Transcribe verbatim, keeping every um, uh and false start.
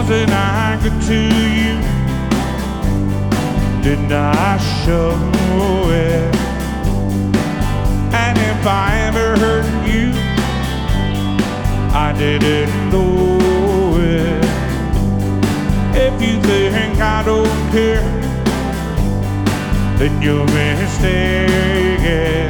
wasn't I good to you? Didn't I show it? And if I ever hurt you, I didn't know it. If you think I don't care, then you're mistaken.